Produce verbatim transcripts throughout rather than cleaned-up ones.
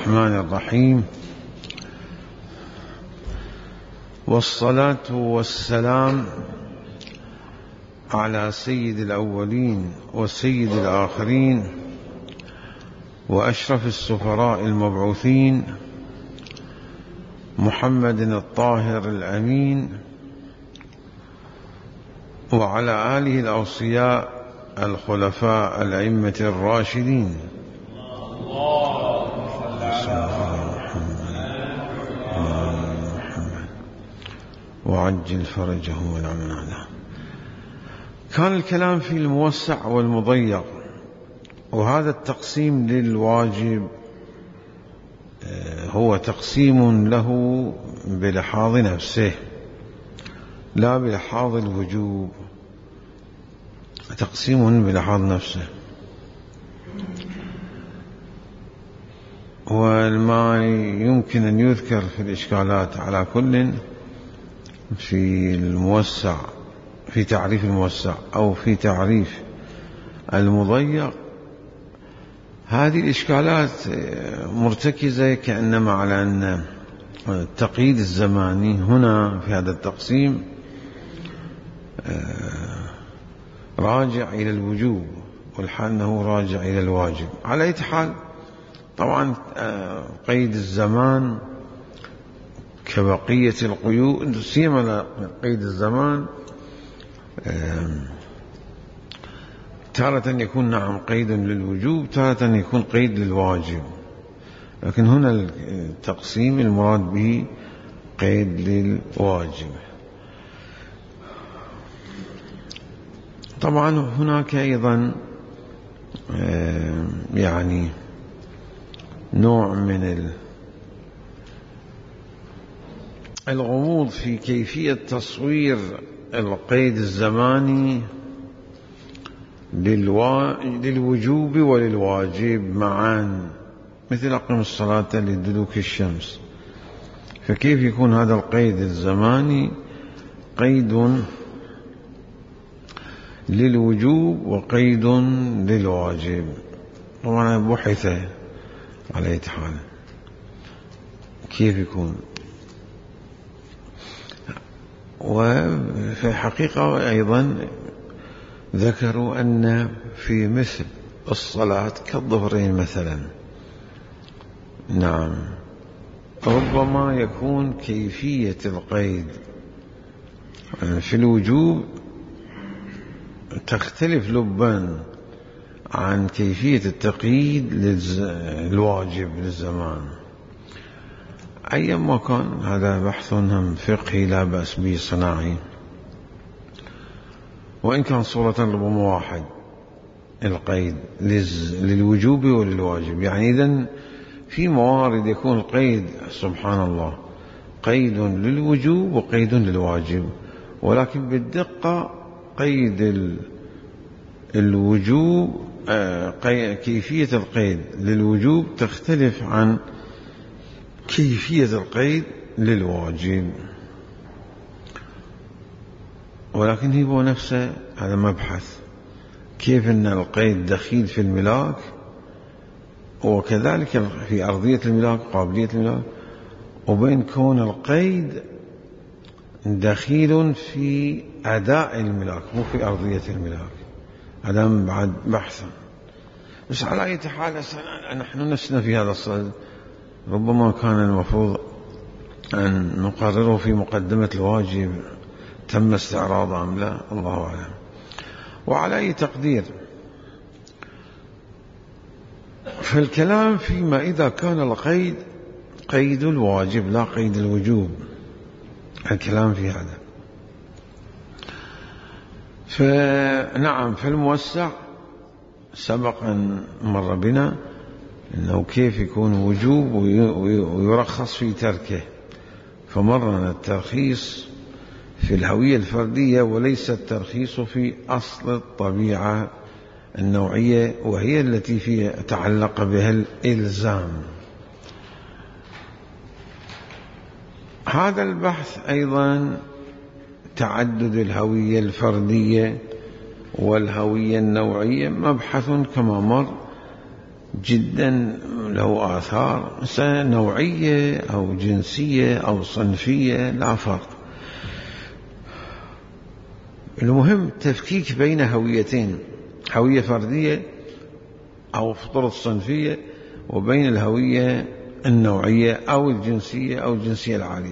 الرحمن الرحيم، والصلاة والسلام على سيد الأولين وسيد الآخرين وأشرف السفراء المبعوثين محمد الطاهر الأمين، وعلى آله الأوصياء الخلفاء الأئمة الراشدين، وعجل فرجه والعمل عنه. كان الكلام في الموسع والمضيق، وهذا التقسيم للواجب هو تقسيم له بلحاظ نفسه لا بلحاظ الوجوب، تقسيم بلحاظ نفسه. وما يمكن أن يذكر في الإشكالات على كل في الموسع، في تعريف الموسع أو في تعريف المضيق، هذه الإشكالات مرتكزة كأنما على أن التقييد الزماني هنا في هذا التقسيم راجع إلى الوجوب، والحال أنه راجع إلى الواجب. على أي حال، طبعا قيد الزمان كبقية القيود، سيما قيد الزمان تارة يكون نعم قيد للوجوب، تارة يكون قيد للواجب، لكن هنا التقسيم المراد به قيد للواجب. طبعا هناك أيضا يعني نوع من الغموض في كيفية تصوير القيد الزماني للوجوب وللواجب معا، مثل أقم الصلاة لدلوك الشمس. فكيف يكون هذا القيد الزماني قيد للوجوب وقيد للواجب؟ طبعا بحث على أي حال كيف يكون. وفي الحقيقة أيضا ذكروا أن في مثل الصلاة كالظهرين مثلا، نعم ربما يكون كيفية القيد في الوجوب تختلف لبا عن كيفية التقييد للواجب للزمان. أيما كان، هذا بحث هم فقهي لا بأس به صناعي، وإن كان صورة ربما واحد القيد للوجوب وللواجب. يعني إذن في موارد يكون القيد سبحان الله قيد للوجوب وقيد للواجب، ولكن بالدقة قيد الوجوب كيفية القيد للوجوب تختلف عن كيفية القيد للواجب، ولكن هو نفسه هذا مبحث، كيف أن القيد دخيل في الملاك، وكذلك في أرضية الملاك قابلية الملاك، وبين كون القيد دخيل في أداء الملاك مو في أرضية الملاك. هذا بعد بحثا. بس على أي حال نحن نسنا في هذا الصدد، ربما كان المفروض أن نقرره في مقدمة الواجب، تم استعراضه أم لا، الله أعلم. وعلى أي تقدير، فالكلام فيما إذا كان القيد قيد الواجب لا قيد الوجوب، الكلام في هذا. فنعم في الموسع سبق أن مر بنا أنه كيف يكون وجوب ويرخص في تركه، فمرنا الترخيص في الهوية الفردية وليس الترخيص في أصل الطبيعة النوعية، وهي التي فيها تعلق بها الإلزام. هذا البحث أيضا تعدد الهوية الفردية والهوية النوعية مبحث كما مر جدا له آثار نوعية أو جنسية أو صنفية، لا فرق. المهم تفكيك بين هويتين، هوية فردية أو فطرة صنفية، وبين الهوية النوعية أو الجنسية أو الجنسية العالية،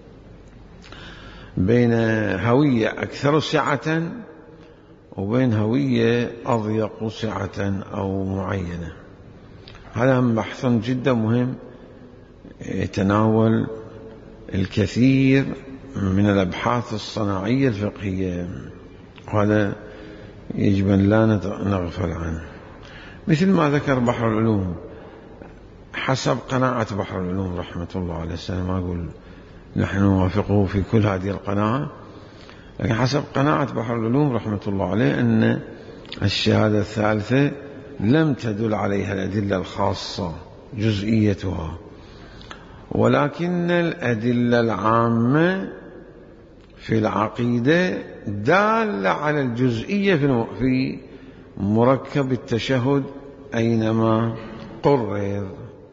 بين هوية أكثر سعة وبين هوية أضيق سعة أو معينة. هذا بحث جدا مهم يتناول الكثير من الأبحاث الصناعية الفقهية، وهذا يجب أن لا نغفل عنه. مثل ما ذكر بحر العلوم، حسب قناعة بحر العلوم رحمة الله عليه السلام، ما أقول نحن نوافقه في كل هذه القناعة، لكن حسب قناعة بحر العلوم رحمة الله عليه أن الشهادة الثالثة لم تدل عليها الأدلة الخاصة جزئيتها، ولكن الأدلة العامة في العقيدة دالة على الجزئية في مركب التشهد أينما قرر.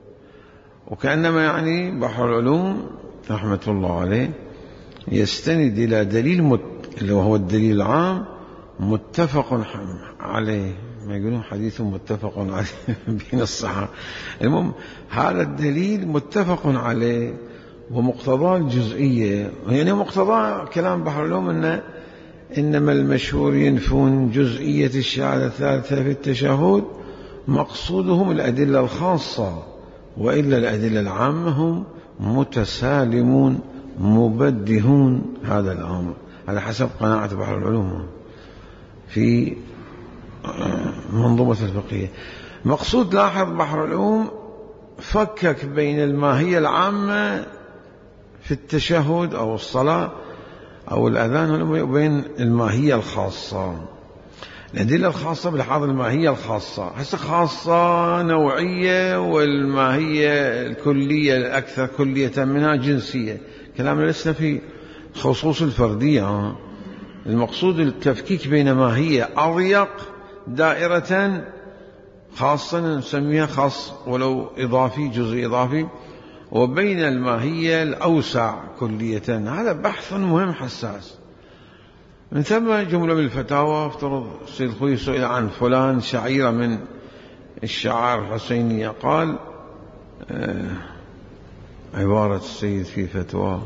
وكأنما يعني بحر العلوم رحمة الله عليه يستند إلى دليل مت... اللي هو الدليل العام متفق عليه، ما يقولون حديث متفق عليه بين الصحابة. المهم هذا الدليل متفق عليه ومقتضاه الجزئية، يعني مقتضاه كلام بحر العلوم أن إنما المشهور ينفون جزئية الشهادة الثالثة في التشهد، مقصودهم الأدلة الخاصة، وإلا الأدلة العامة هم متسالمون مبدهون هذا الأمر. هذا حسب قناعة بحر العلوم في منظومة الفقهية. مقصود لاحظ بحر العلوم فكك بين الماهية العامة في التشهد أو الصلاة أو الأذان وبين الماهية الخاصة. الأدلة الخاصة بلحاظ الماهية الخاصة، هسه خاصة نوعية، والماهية الكلية الأكثر كلية منها جنسية. كلامنا لسه في خصوص الفردية. المقصود التفكيك بين ماهية أضيق دائرة خاصة نسميها خاص ولو إضافي جزء إضافي، وبين الماهية الأوسع كلية. هذا بحث مهم حساس. من ثم جملة من الفتاوى، افترض السيد الخوي سئل عن فلان شعيرة من الشعائر الحسينية، قال آه عبارة السيد في فتوى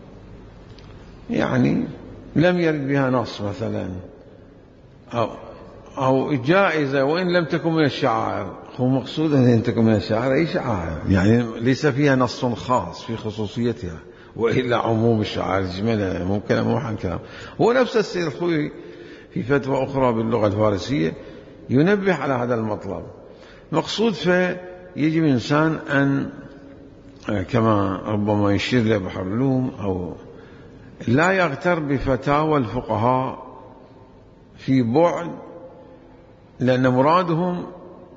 يعني لم يرد بها نص مثلا، أو, أو جائزة وإن لم تكن من الشعائر. هو مقصود أن لم تكن من الشعائر أي شعائر، يعني ليس فيها نص خاص في خصوصيتها، وإلا عموم الشعائر جملة ممكن موحى كلام. هو نفس السيد الخوي في فتوى أخرى باللغة الفارسية ينبه على هذا المطلب. مقصود فيجب الإنسان أن كما ربما يشير له بحر العلوم أو لا يغتر بفتاوى الفقهاء في بعد، لأن مرادهم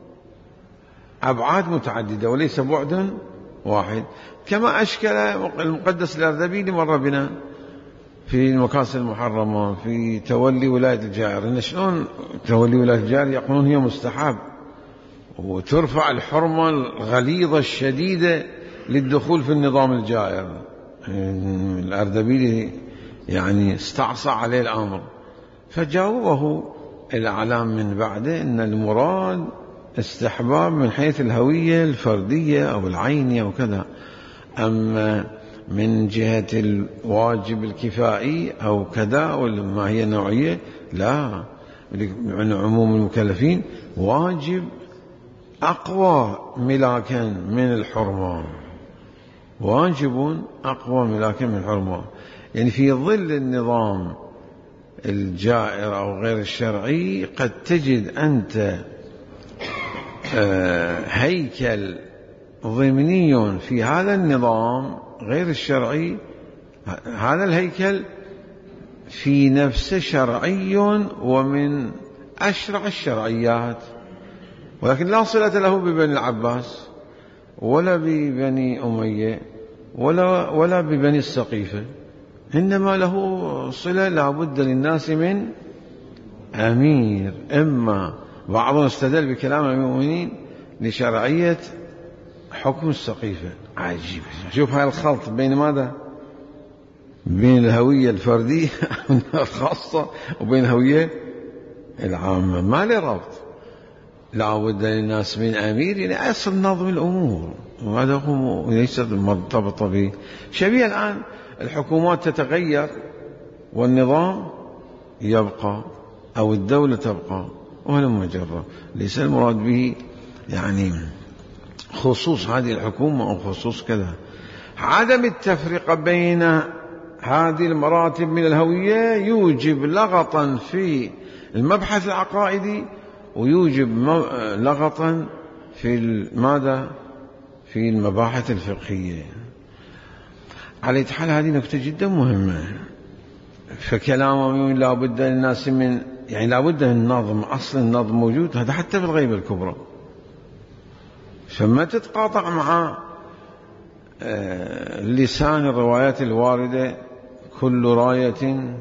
أبعاد متعددة وليس بعد واحد. كما أشكل المقدس الأردبيلي مر بنا في المكاسب المحرمة في تولي ولاية الجائر، إن شلون تولي ولاية الجائر يقولون هي مستحب وترفع الحرمة الغليظة الشديدة للدخول في النظام الجائر. الأردبيلي يعني استعصى عليه الأمر، فجاوبه الإعلام من بعده أن المراد استحباب من حيث الهوية الفردية أو العينية وكذا، أما من جهة الواجب الكفائي أو كذا وما هي النوعية لا، من عموم المكلفين واجب أقوى ملاكا من الحرمة، واجب أقوى ملاكا من الحرمة. يعني في ظل النظام الجائر أو غير الشرعي قد تجد أنت هيكل ضمني في هذا النظام غير الشرعي، هذا الهيكل في نفسه شرعي ومن أشرع الشرعيات، ولكن لا صلة له ببني العباس ولا ببني أمية ولا, ولا ببني السقيفة، إنما له صلة لا بد للناس من أمير. إما بعضهم استدل بكلام المؤمنين لشرعية حكم السقيفة. عجيب. شوف هاي الخلط بين ماذا؟ بين الهوية الفردية الخاصة وبين الهوية العامة، ما له ربط. لا بد للناس من أمير، يعني أصل نظم الأمور، وهذا هو ليس مرتبط به. شبيه الآن الحكومات تتغير والنظام يبقى أو الدولة تبقى، وهلم جرا. ليس المراد به يعني خصوص هذه الحكومة أو خصوص كذا. عدم التفرقة بين هذه المراتب من الهوية يوجب لغطا في المبحث العقائدي، ويوجب لغطا في ماذا؟ في المباحث الفقهية. على حال هذه نكتة جدا مهمة. فكلامه لا بد للناس من، يعني لا بد من النظم، أصل النظم موجود، هذا حتى في الغيبة الكبرى. فما تتقاطع مع لسان الروايات الواردة كل راية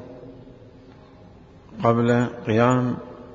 قبل قيام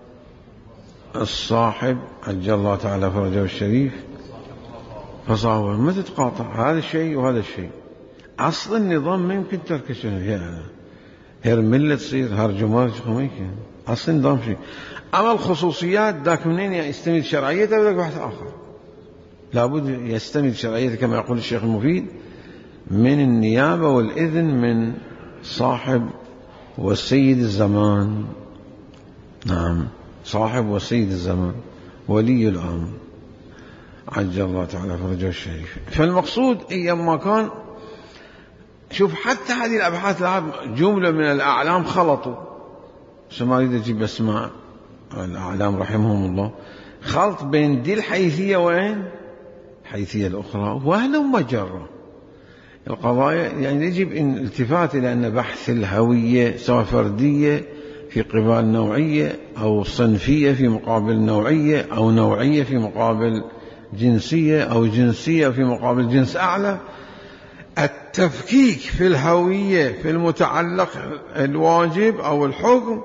الصاحب عجل الله تعالى فرجه الشريف فصاحبه. ما تتقاطع هذا الشيء وهذا الشيء. أصل النظام ما يمكن تركشه، هرملة تصير هرجمار ما يمكن. أصل النظام شيء. أما الخصوصيات ذاك منين يستمد شرعيته وذاك بحث آخر. لابد يستمد شرعيته كما يقول الشيخ المفيد من النيابة والإذن من صاحب والسيد الزمان. نعم، صاحب والسيد الزمان ولي الأمر عجل الله تعالى فرجه الشريف. فالمقصود أيما كان، شوف حتى هذه الأبحاث جملة من الأعلام خلطوا، ما أريد أجيب أسماء الأعلام رحمهم الله، خلط بين دي الحيثية وين الحيثية الأخرى، وهلم مجرة القضايا. يعني يجب أن التفات إلى أن بحث الهوية سواء فردية في قبال نوعية أو صنفية في مقابل نوعية أو نوعية في مقابل جنسية أو جنسية في مقابل جنس أعلى، التفكيك في الهوية في المتعلق الواجب أو الحكم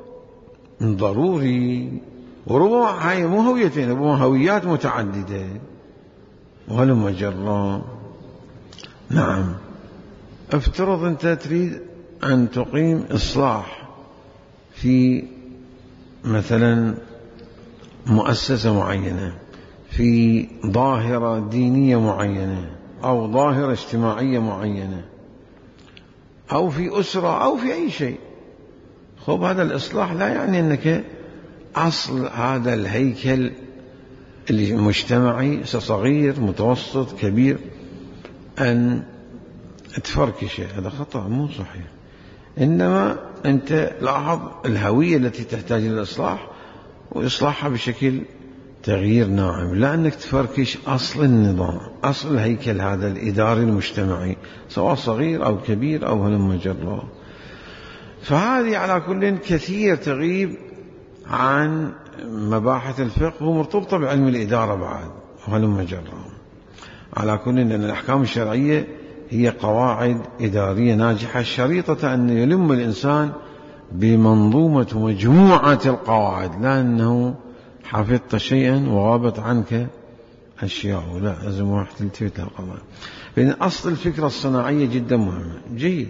ضروري. وربما هاي مو هويتين، ربما هويات متعددة وهلم جرا. نعم، افترض أنت تريد أن تقيم إصلاح في مثلا مؤسسة معينة، في ظاهرة دينية معينة أو ظاهرة اجتماعية معينة أو في أسرة أو في أي شيء. خب هذا الإصلاح لا يعني أنك أصل هذا الهيكل المجتمعي صغير متوسط كبير أن تفركش، هذا خطأ مو صحيح. إنما أنت لاحظ الهوية التي تحتاج للإصلاح وإصلاحها بشكل تغيير ناعم، لا أنك تفركش أصل النظام، أصل الهيكل هذا الإداري المجتمعي سواء صغير أو كبير أو هلم جرا. فهذه على كل كثير تغيب عن مباحث الفقه ومرتبطة بعلم الإدارة بعد وهلم جرا. على كل أن الأحكام الشرعية هي قواعد إدارية ناجحة شريطة أن يلم الإنسان بمنظومة مجموعة القواعد، لا أنه حفظت شيئا وغابت عنك أشياء، لا، لازم واحد تلتفت للقضايا. لأن أصل الفكرة الصناعية جدا مهمة. جيد.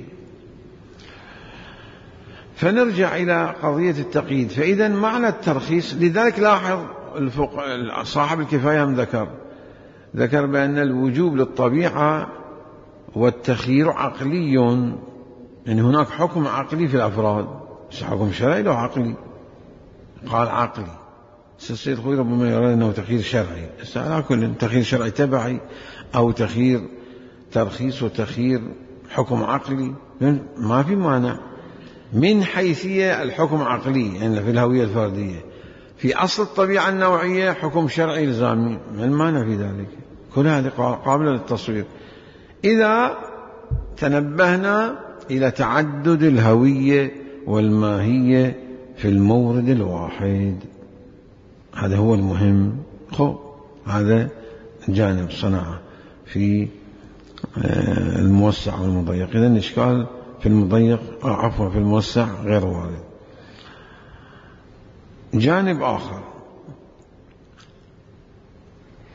فنرجع إلى قضية التقييد. فإذا معنى الترخيص، لذلك لاحظ صاحب الكفاية هم ذكر ذكر بأن الوجوب للطبيعة والتخيير عقلي، يعني هناك حكم عقلي في الأفراد، حكم شرعي له عقلي، قال عقلي. السيد خوي ربما يرى أنه تخيير شرعي، على كل تخيير شرعي تبعي أو تخيير ترخيص وتخيير حكم عقلي ما في مانع. من حيثية الحكم عقلي يعني في الهوية الفردية، في أصل الطبيعة النوعية حكم شرعي إلزامي، ما المانع في ذلك؟ كل هذه قابلة للتصوير إذا تنبهنا إلى تعدد الهوية والماهية في المورد الواحد. هذا هو المهم. خب هذا جانب صنعة في الموسع والمضيق. إذن الإشكال في المضيق عفوا في الموسع غير وارد. جانب آخر،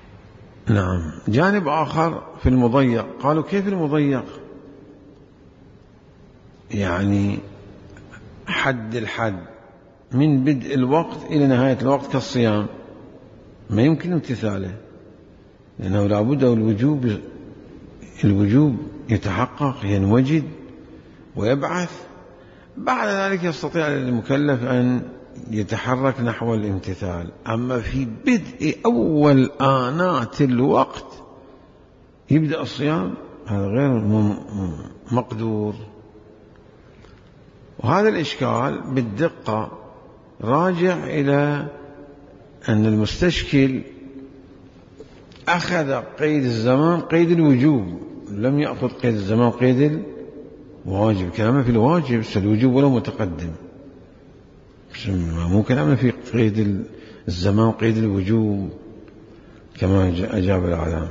نعم. جانب آخر في المضيق، قالوا كيف المضيق؟ يعني حد الحد من بدء الوقت إلى نهاية الوقت كالصيام، ما يمكن امتثاله، لأنه لابد الوجوب الوجوب يتحقق، ينوجد ويبعث، بعد ذلك يستطيع المكلف أن يتحرك نحو الامتثال. أما في بدء أول آنات الوقت يبدأ الصيام، هذا غير مقدور. وهذا الإشكال بالدقة راجع إلى أن المستشكل أخذ قيد الزمان قيد الوجوب، لم يأخذ قيد الزمان قيد الواجب. كلامه في الواجب الوجوب ولا متقدم، مو كلامه في قيد الزمان قيد الوجوب كما أجاب العلام.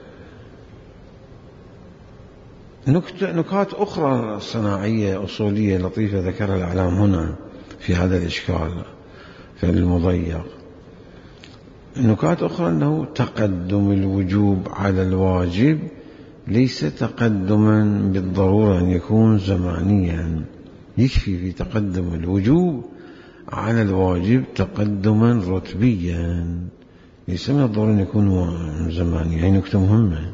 نكات أخرى صناعية أصولية لطيفة ذكرها الإعلام هنا في هذا الإشكال في المضيق. نكات أخرى أنه تقدم الوجوب على الواجب ليس تقدما بالضرورة أن يكون زمانيا، يكفي في تقدم الوجوب على الواجب تقدما رتبيا، ليس من الضروري أن يكون زمانيا. هي نكتة مهمة،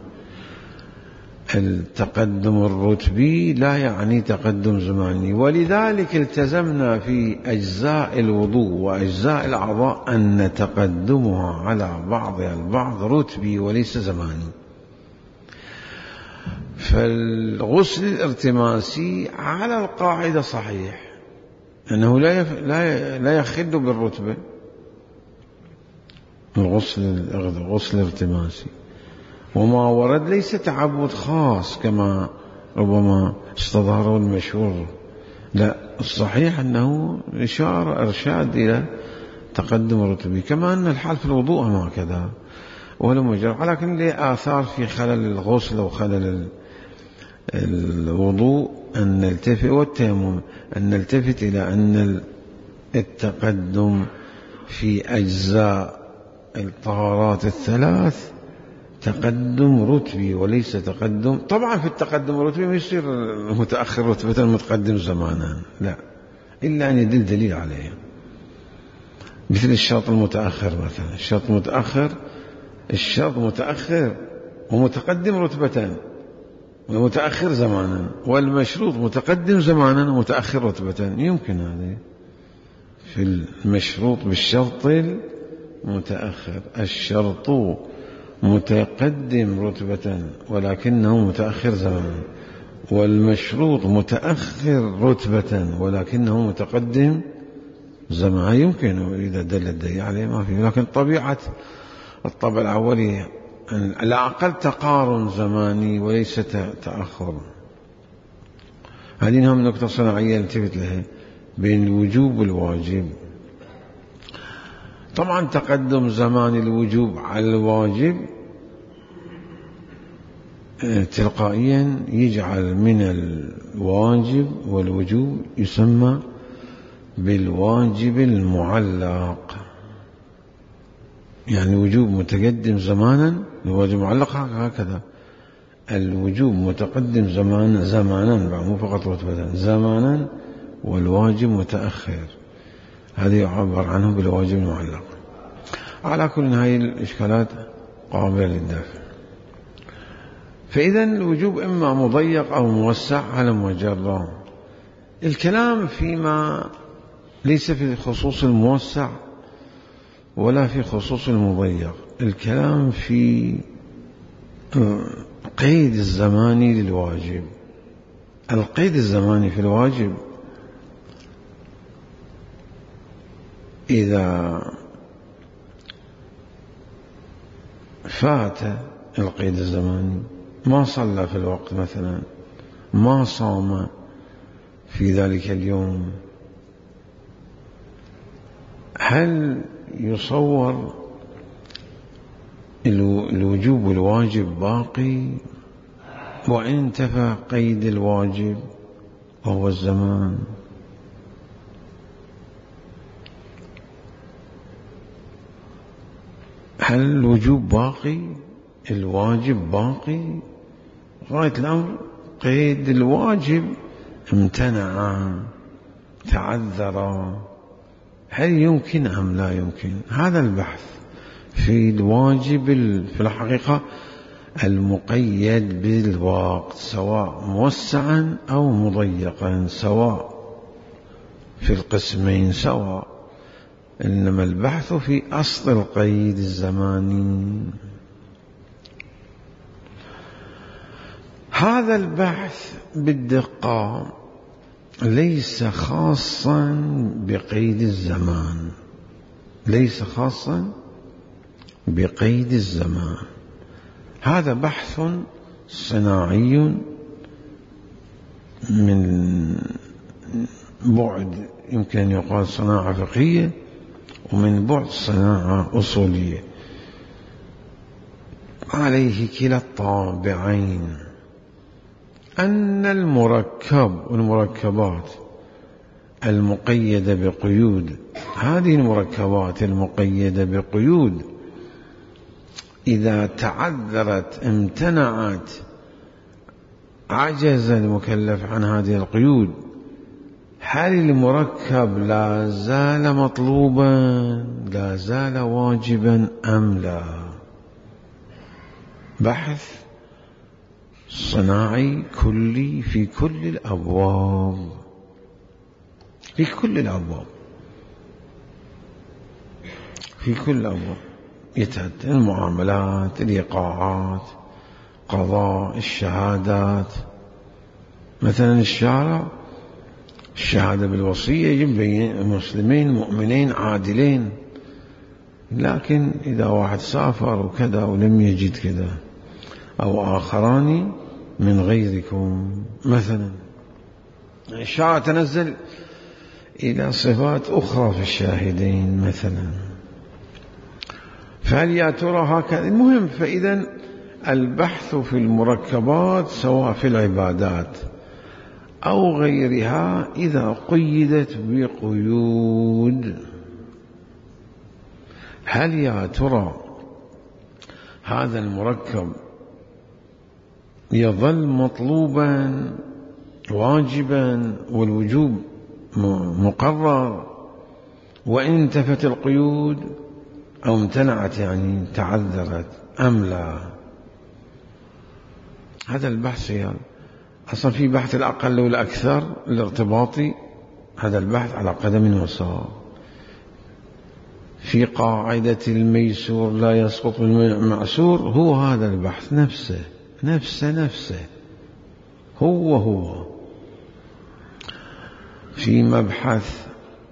التقدم الرتبي لا يعني تقدم زماني. ولذلك التزمنا في أجزاء الوضوء وأجزاء الأعضاء أن تقدمها على بعضها البعض رتبي وليس زماني. فالغسل الارتماسي على القاعدة صحيح أنه لا لا لا يخل بالرتبة، الغسل الغسل الارتماسي، وما ورد ليس تعبد خاص كما ربما استظهر المشهور، لا، الصحيح أنه إشارة إرشاد إلى تقدم الرتبي، كما أن الحال في الوضوء هكذا ولا مجرد، ولكن له آثار في خلل الغسل وخلل الوضوء أن نلتفت والتيمم أن نلتفت إلى أن التقدم في أجزاء الطهارات الثلاث تقدم رتبي وليس تقدم. طبعا في التقدم الرتبي ما يصير متأخر رتبة متقدم زمانا، لا، إلا أن يدل دليل عليه، مثل الشرط المتأخر مثلا. الشرط المتأخر الشرط متأخر ومتقدم رتبة ومتأخر زمانا، والمشروط متقدم زمانا ومتأخر رتبة. يمكن هذا في المشروط بالشرط المتأخر، الشرط متقدم رتبة ولكنه متأخر زمانا، والمشروط متأخر رتبة ولكنه متقدم زمان. يمكن إذا دل الدليل عليه ما فيه، لكن طبيعة الطبع الأولي على أقل تقارن زماني وليس تأخر. هذه هم نقطة صناعية نلتفت لها بين الوجوب والواجب. طبعا تقدم زمان الوجوب على الواجب تلقائيا يجعل من الواجب والوجوب يسمى بالواجب المعلق، يعني الوجوب متقدم زمانا، الواجب معلق هكذا، الوجوب متقدم زمانا زمانا مو فقط رتبة زمانا، والواجب متأخر، هذا يعبر عنه بالواجب المعلق. على كل هذه الإشكالات قابلة للدفع. فإذا الوجوب إما مضيق أو موسع على مجرى. الكلام فيما ليس في خصوص الموسع ولا في خصوص المضيق، الكلام في قيد الزماني للواجب. القيد الزماني في الواجب إذا فات القيد الزماني، ما صلى في الوقت مثلا، ما صام في ذلك اليوم، هل يصور الوجوب والواجب باقي وإن انتفى قيد الواجب وهو الزمان؟ هل الوجوب باقي الواجب باقي غاية الأمر، قيد الواجب امتنع تعذر، هل يمكن أم لا يمكن؟ هذا البحث في الواجب في الحقيقة المقيد بالوقت، سواء موسعا أو مضيقا، سواء في القسمين سواء، إنما البحث في أصل القيد الزماني. هذا البحث بالدقة ليس خاصا بقيد الزمان، ليس خاصا بقيد الزمان، هذا بحث صناعي من بعد يمكن أن يقال صناعة فقهية، ومن بعد صناعة أصولية، عليه كلا الطابعين. أن المركب والمركبات المقيدة بقيود، هذه المركبات المقيدة بقيود إذا تعذرت امتنعت عجز المكلف عن هذه القيود، هل المركب لا زال مطلوبا لا زال واجبا أم لا؟ بحث صناعي كلي في كل الأبواب، في كل الأبواب في كل الأبواب يتعدى المعاملات، الإيقاعات، قضاء، الشهادات. مثلا الشارع الشهادة بالوصية يجب مسلمين مؤمنين عادلين، لكن إذا واحد سافر وكذا ولم يجد كذا، أو آخران من غيركم مثلا، الشارع تنزل إلى صفات أخرى في الشاهدين مثلا، فهل يا ترى هكذا؟ المهم، فإذا البحث في المركبات سواء في العبادات أو غيرها إذا قيدت بقيود، هل يا ترى هذا المركب يظل مطلوبا واجبا والوجوب مقرر وإن انتفت القيود، أو امتنعت يعني تعذرت أم لا؟ هذا البحث يعني أصلا في بحث الأقل والأكثر الارتباطي، هذا البحث على قدم وساق. في قاعدة الميسور لا يسقط بالمعسور، هو هذا البحث نفسه نفسه نفسه هو هو. في مبحث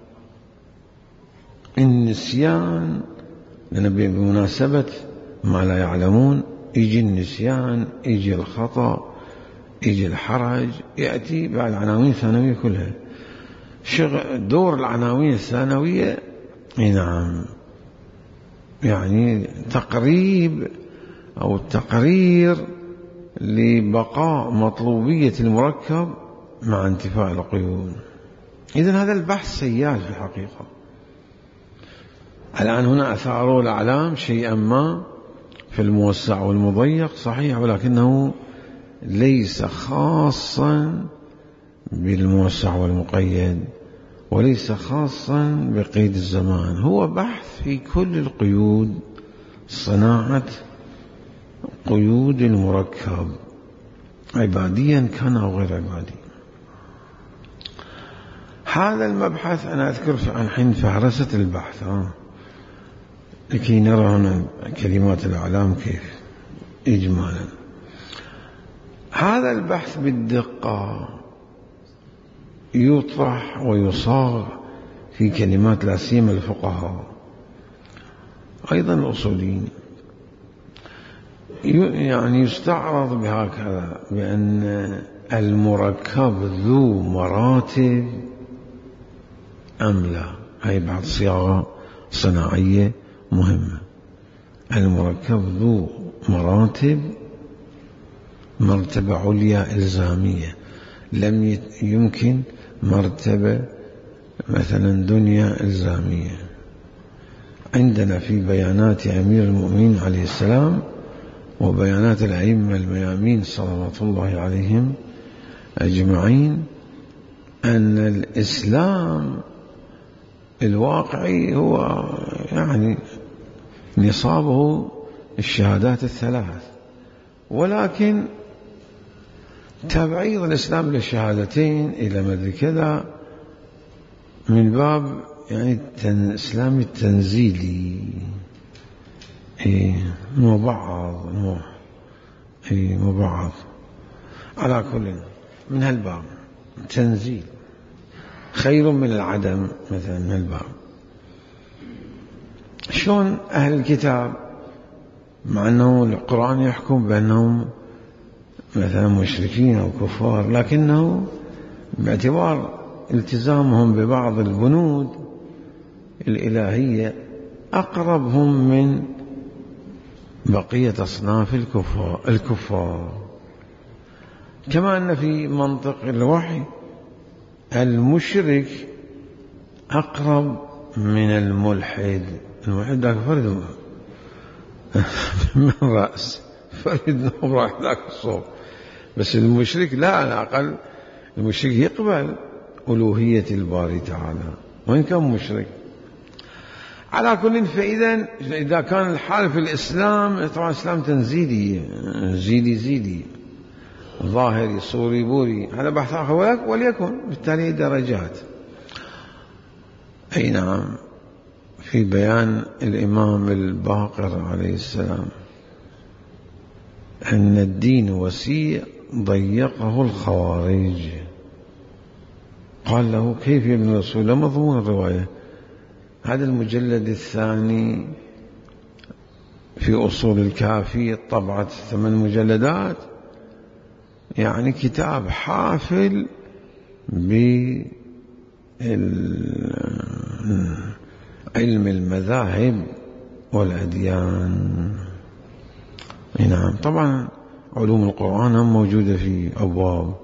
النسيان، لأن بمناسبة ما لا يعلمون يجي النسيان، يجي الخطأ، يجي الحرج، يأتي بعد العناوين الثانوية كلها. شغل دور العناوين الثانوية نعم يعني تقريب أو التقرير لبقاء مطلوبية المركب مع انتفاء القيود. إذن هذا البحث سيال في الحقيقة. الآن هنا أثاروا الأعلام شيئا ما في الموسع والمضيق صحيح، ولكنه ليس خاصا بالموسع والمقيد، وليس خاصا بقيد الزمان، هو بحث في كل القيود، صناعة قيود المركب عباديا كان أو غير عبادي. هذا المبحث أنا أذكر عن حين فهرسة البحث آه. لكي نرى هنا كلمات الأعلام كيف إجمالا. هذا البحث بالدقة يطرح ويصاغ في كلمات لا سيما الفقهاء أيضا الأصوليين، يعني يستعرض بهكذا بأن المركب ذو مراتب أم لا. هي بعض صياغة صناعية مهمة. المركب ذو مراتب، مرتبة عليا إلزامية، لم يمكن مرتبة مثلا دنيا إلزامية. عندنا في بيانات أمير المؤمنين عليه السلام وبيانات الأئمة الميامين صلوات الله عليهم أجمعين أن الإسلام الواقعي هو يعني نصابه الشهادات الثلاث، ولكن تبعيض الإسلام للشهادتين إلى مدري كذا من باب يعني الإسلام التنزيلي، إيه مبعض مو إيه مبعض على كل من هالباب تنزيل خير من العدم مثلا من الباب. شلون أهل الكتاب مع أنه القرآن يحكم بأنهم مثلا مشركين أو كفار، لكنه باعتبار التزامهم ببعض البنود الإلهية أقربهم من بقية أصناف الكفار, الكفار. كما أن في منطق الوحي المشرك أقرب من الملحد. الملحد ذاك فرد من رأس، فرد راح ذاك الصوب، بس المشرك لا، على الأقل المشرك يقبل ألوهية الباري تعالى وإن كان مشرك. على كل، فإذا إذا كان الحال في الإسلام طبعا الإسلام تنزيلي زيدي زيدي ظاهري صوري بوري، هذا بحث آخر، وليكن بالتالي درجات. أي نعم. في بيان الإمام الباقر عليه السلام أن الدين وسيع ضيقه الخوارج. قال له كيف يا ابن رسول الله؟ مضمون الرواية هذا المجلد الثاني في أصول الكافي، طبعة ثمان مجلدات، يعني كتاب حافل بعلم المذاهب والأديان. نعم. طبعا علوم القرآن موجودة في أبواب،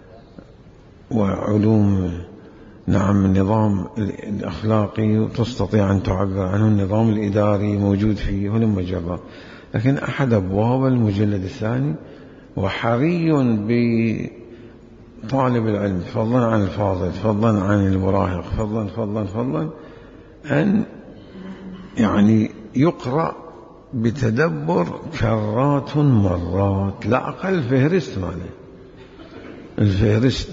وعلوم نعم النظام الأخلاقي تستطيع أن تعبر عنه، النظام الإداري موجود فيه هنا مجرد، لكن أحد أبواب المجلد الثاني. وحري بطالب العلم فضلا عن الفاضل فضلا عن المراهق فضلا فضلا فضلا أن يعني يقرأ بتدبر كرات مرات، لا أقل فهرست ماله الفهرست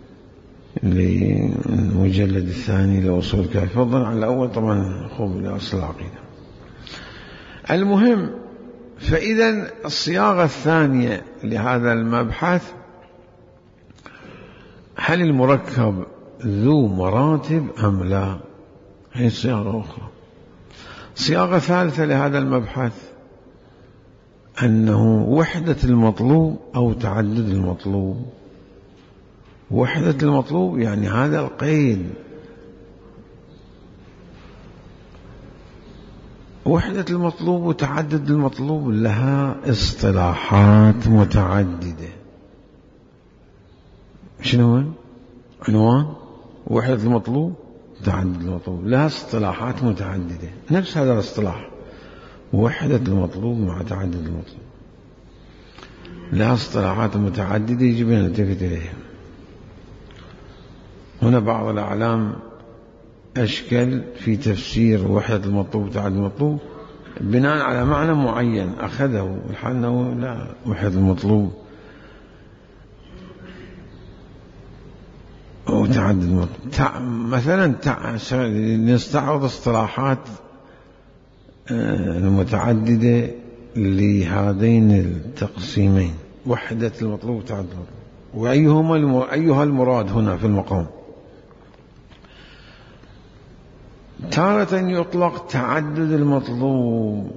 للمجلد الثاني لأصول الكافي فضلا عن الأول طبعا خوب لأصل العقيدة. المهم، فإذا الصياغة الثانية لهذا المبحث، هل المركب ذو مراتب أم لا؟ هي صياغة أخرى. صياغة ثالثة لهذا المبحث أنه وحدة المطلوب أو تعدد المطلوب. وحدة المطلوب يعني هذا القيد، وحدة المطلوب وتعدد المطلوب لها اصطلاحات متعددة. شنو عنوان وحدة المطلوب؟ تعدد المطلوب لها اصطلاحات متعددة. نفس هذا الاصطلاح وحدة المطلوب مع تعدد المطلوب لها اصطلاحات متعددة يجب أن نلتفت إليها. هنا بعض الأعلام أشكل في تفسير وحدة المطلوب وتعدد المطلوب بناء على معنى معين أخذه، الحال أنه لا، وحدة المطلوب وتعدد المطلوب تع... مثلا تع... نستعرض اصطلاحات المتعددة لهذين التقسيمين وحدة المطلوب وتعدد المطلوب، وأيهما الم... أيها المراد هنا في المقام. تارة يطلق تعدد المطلوب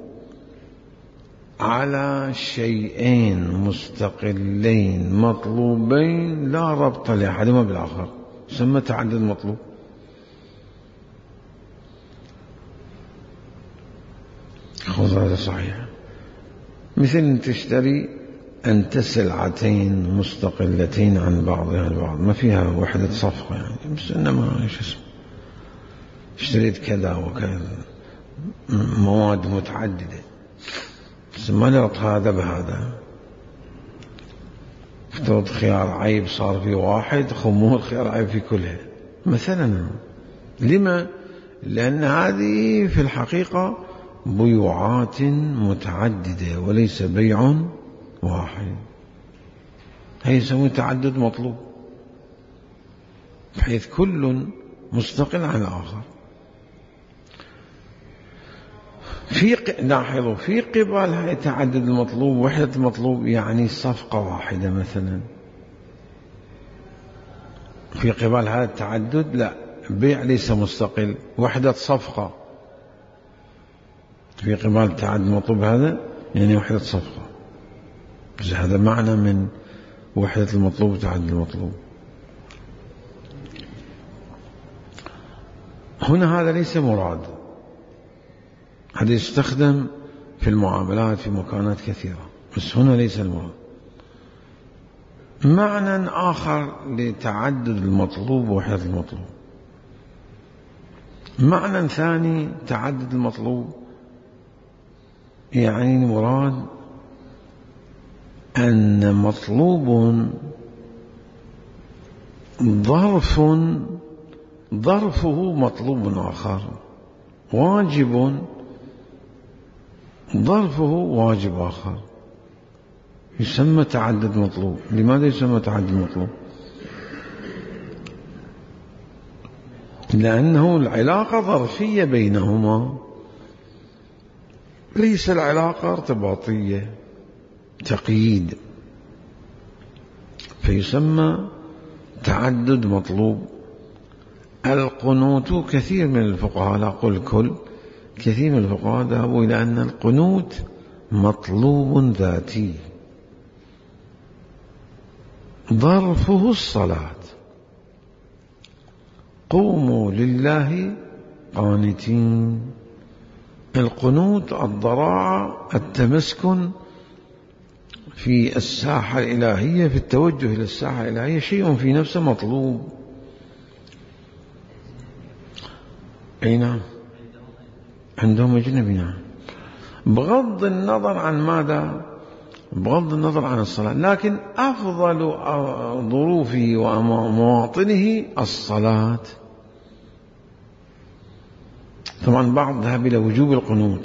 على شيئين مستقلين مطلوبين لا ربط لأحدهما بالآخر، يسمى تعدد المطلوب. خذ هذا صحيح. مثل تشتري أنت سلعتين مستقلتين عن بعضها البعض، ما فيها وحدة صفقة يعني، بس إنما إيش اسمه اشتريت كذا وكذا مواد متعددة بس ما نربط هذا بهذا. افترض خيار عيب صار في واحد، خمول خيار عيب في كلها مثلا. لما؟ لأن هذه في الحقيقة بيوعات متعددة وليس بيع واحد. هي يسمى تعدد مطلوب، بحيث كل مستقل عن الآخر. في لاحظوا في قبال هاي تعدد المطلوب وحدة المطلوب، يعني صفقة واحدة مثلا. في قبال هذا التعدد لا، بيع ليس مستقل، وحدة صفقة. في قبال التعدد المطلوب هذا يعني وحدة صفقة. هذا معنى من وحدة المطلوب وتعدد المطلوب. هنا هذا ليس مراد، هذا يستخدم في المعاملات في مكانات كثيرة، بس هنا ليس المراد. معنى آخر لتعدد المطلوب ووحدة المطلوب، معنى ثاني تعدد المطلوب يعني المراد أن مطلوب ظرف ظرفه مطلوب آخر، واجب ظرفه واجب آخر، يسمى تعدد مطلوب. لماذا يسمى تعدد مطلوب؟ لأنه العلاقة ظرفية بينهما، ليس العلاقة ارتباطية تقييد، فيسمى تعدد مطلوب. القنوت، كثير من الفقهاء، لا أقول كل، كثير من الفقهاء ذهبوا إلى أن القنوت مطلوب ذاتي، ظرفه الصلاة. قوموا لله قانتين. القنوت الضراعة، التمسكن في الساحة الإلهية، في التوجه إلى الساحة الإلهية، شيء في نفسه مطلوب. أي نعم، عندهم أجنبي، نعم، بغض النظر عن ماذا، بغض النظر عن الصلاة، لكن أفضل ظروفه ومواطنه الصلاة. طبعا بعض ذهب إلى وجوب القنوت،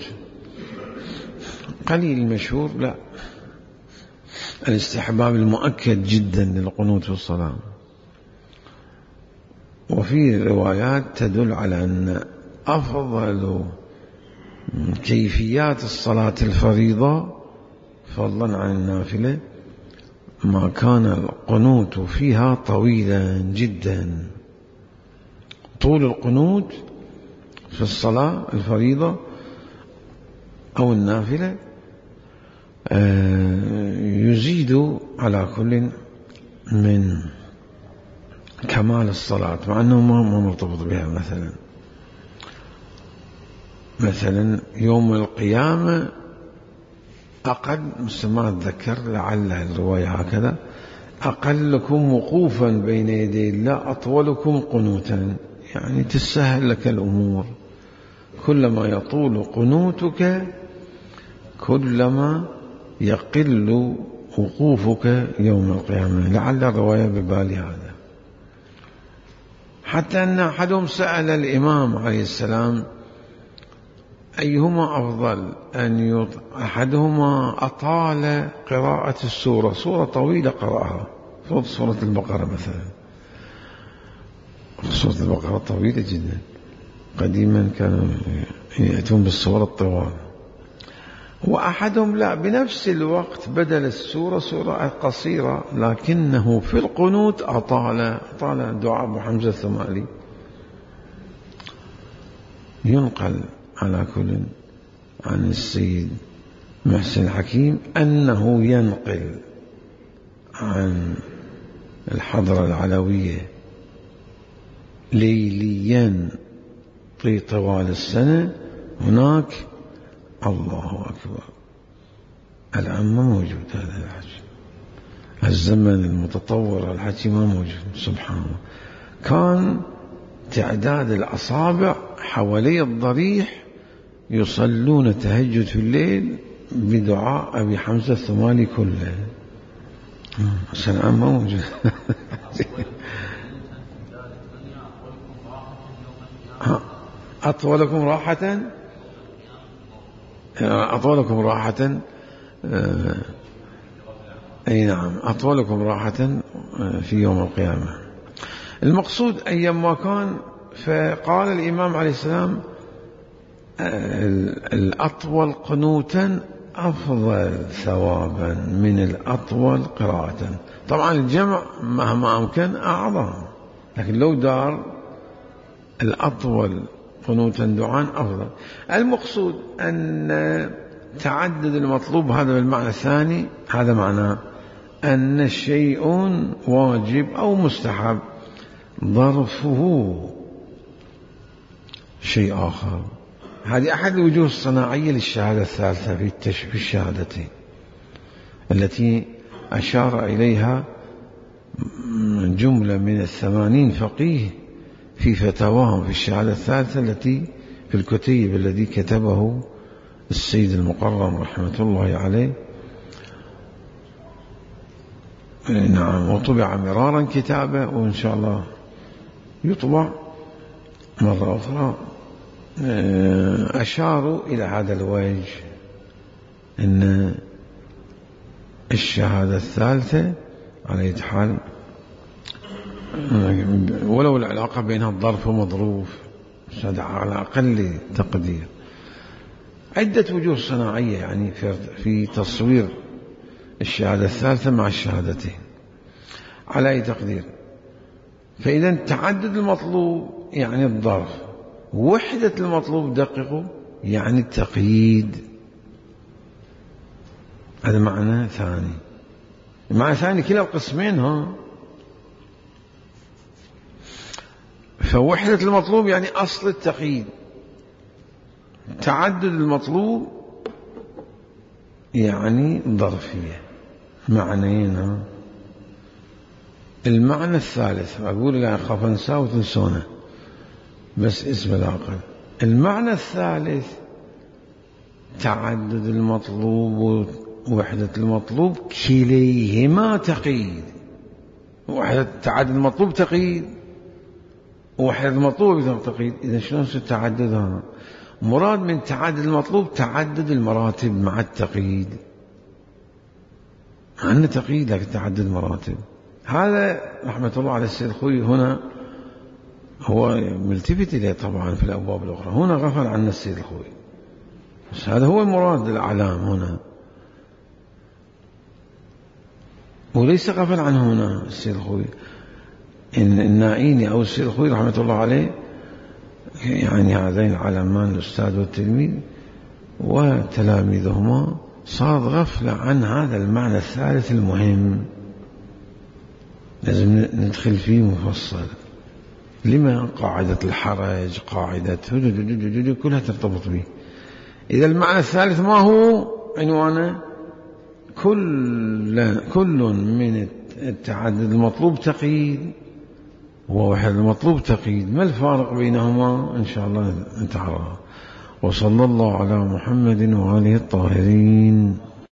قليل المشهور لا، الاستحباب المؤكد جدا للقنوت في الصلاة. وفي روايات تدل على أن أفضل كيفيات الصلاة الفريضة فضلا عن النافلة ما كان القنوت فيها طويلا جدا. طول القنوت في الصلاة الفريضة أو النافلة يزيد على كل من كمال الصلاة، مع أنه ما مرتبط بها. مثلا مثلا يوم القيامة أقل، مثل ما أتذكر لعل الرواية هكذا، أقلكم وقوفا بين يدي الله أطولكم قنوتا، يعني تسهل لك الأمور. كلما يطول قنوتك كلما يقل وقوفك يوم القيامة. لعل الرواية ببالي هذا. حتى أن أحدهم سأل الإمام عليه السلام أيهما أفضل، أن يط... أحدهما أطال قراءة السورة، سورة طويلة قرأها، سورة البقرة مثلا، سورة البقرة طويلة جدا، قديما كانوا يأتون بالسورة الطوال. وأحدهم لا، بنفس الوقت بدل السورة سورة قصيرة، لكنه في القنوت أطال أطال دعاء أبو حمزة الثمالي. ينقل على كل عن السيد محسن الحكيم أنه ينقل عن الحضرة العلوية ليليا في طوال السنة هناك الله أكبر. الآن ما موجود هذا الحكي، الزمن المتطور الحكي ما موجود. سبحان الله. كان تعداد الأصابع حوالي الضريح يصلون تهجد في الليل بدعاء أبي حمزة الثمالي كله. الآن ما موجود. أطولكم راحة أطولكم راحة أي نعم أطولكم راحة في يوم القيامة. المقصود أيما كان، فقال الإمام عليه السلام الأطول قنوتا أفضل ثوابا من الأطول قراءة. طبعا الجمع مهما أمكن أعظم، لكن لو دار الأطول قنوتا دعاء أفضل. المقصود أن تعدد المطلوب هذا بالمعنى الثاني، هذا معناه أن شيء واجب أو مستحب ظرفه شيء آخر. هذه أحد الوجوه الصناعية للشهادة الثالثة في الشهادتين التي أشار إليها جملة من الثمانين فقيه في فتاواهم في الشهادة الثالثة التي في الكتيب الذي كتبه السيد المقرم رحمة الله عليه. نعم، وطبع مرارا كتابه، وإن شاء الله يطبع مرة أخرى. أشاروا إلى هذا الوجه أن الشهادة الثالثة على أي حال ولو العلاقة بينها الظرف ومظروف على أقل تقدير. عدة وجوه صناعية يعني في تصوير الشهادة الثالثة مع الشهادتين على أي تقدير. فإذا تعدد المطلوب يعني الظرف، وحدة المطلوب دققوا يعني التقييد. هذا معنى ثاني. معنى ثاني كلا القسمين ها. فوحدة المطلوب يعني أصل التقييد، تعدد المطلوب يعني ظرفية. معنيين. المعنى الثالث أقول لك أخاف أنساه وتنسونه بس اسم العقل. المعنى الثالث تعدد المطلوب ووحدة المطلوب كليهما تقييد. وحدة تعدد المطلوب تقييد ووحدة المطلوب تقييد. إذا شلون ستعددها؟ مراد من تعدد المطلوب تعدد المراتب مع التقييد. عندنا تقييد لكن تعدد مراتب. هذا رحمة الله على السيد الخوي هنا هو ملتفت إليه طبعا في الأبواب الأخرى، هنا غفل عن السيد الخوي، بس هذا هو المراد للأعلام هنا، وليس غفل عنه هنا السيد الخوي. إن النائيني أو السيد الخوي رحمة الله عليه يعني هذين العلمان الأستاذ والتلميذ وتلاميذهما صار غفلة عن هذا المعنى الثالث المهم، لازم ندخل فيه مفصل. لما؟ قاعدة الحرج، قاعدة كلها ترتبط به. إذا المعنى الثالث ما هو عنوانه؟ كل كل من التعدد المطلوب تقييد ووحدة المطلوب تقييد. ما الفارق بينهما؟ إن شاء الله نتعرف. وصلى الله على محمد وآله الطاهرين.